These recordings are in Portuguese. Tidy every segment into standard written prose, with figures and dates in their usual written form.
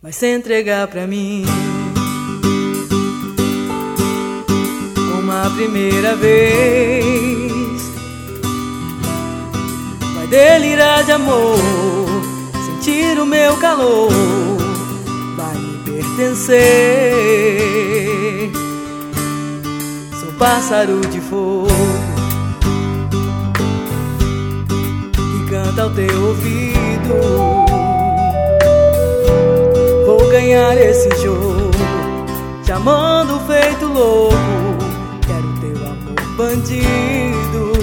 vai se entregar pra mim. Uma primeira vez, vai delirar de amor, sentir o meu calor, vai me pertencer. Sou pássaro de fogo que canta ao teu ouvido. Vou ganhar esse jogo, te amando feito louco. Quero teu amor bandido.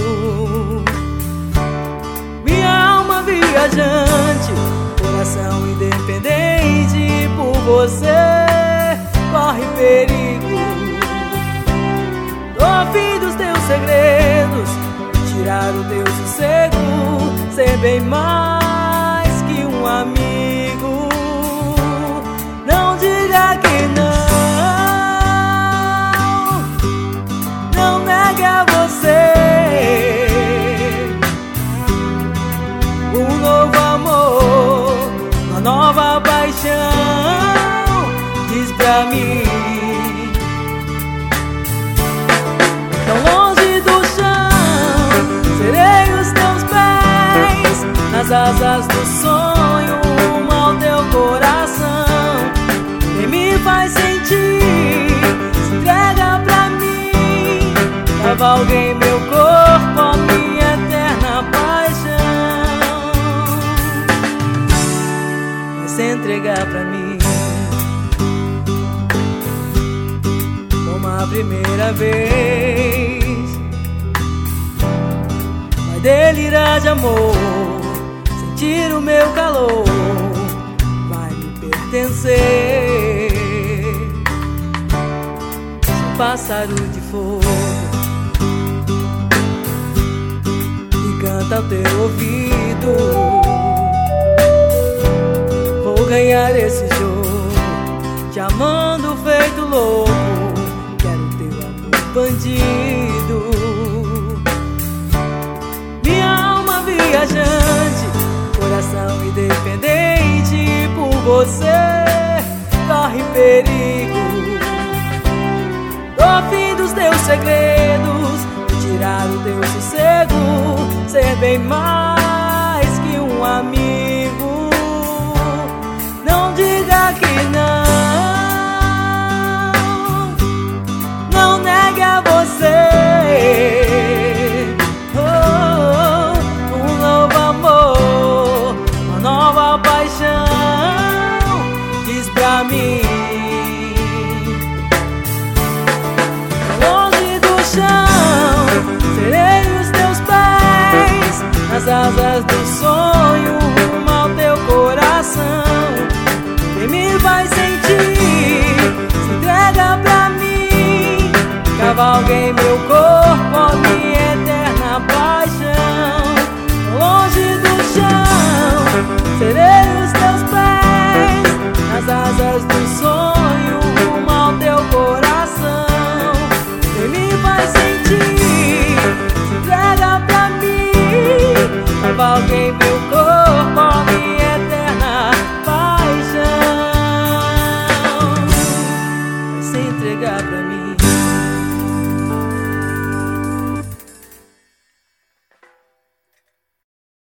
Minha alma viajante, coração independente, por você corre perigo. Tô a fim dos teus segredos, tirar o teu sossego, ser bem mais que um amigo. Não diga que não negue a você um novo amor, uma nova paixão. Diz pra mim, tão longe do chão, serei os teus pés, nas asas do sonho, rumo ao teu coração. Quem me faz sentir, se entrega pra mim, cavalguei meu corpo, a minha eterna paixão. Vai se entregar pra mim, como a primeira vez. Vai delirar de amor, sentir o meu calor, vai me pertencer. Sou pássaro de fogo que canta ao teu ouvido. Vou ganhar esse jogo, te amando feito louco. Quero teu amor bandido. Minha alma viajante, coração independente, por você corre perigo. Tô a fim dos teus segredos, tirar o teu sossego, ser bem mais que um amigo. Não diga que não negue a você um novo amor, uma nova paixão. Diz pra mim, longe do chão, serei os teus pés, nas asas do sonho, rumo ao teu coração. Quem me faz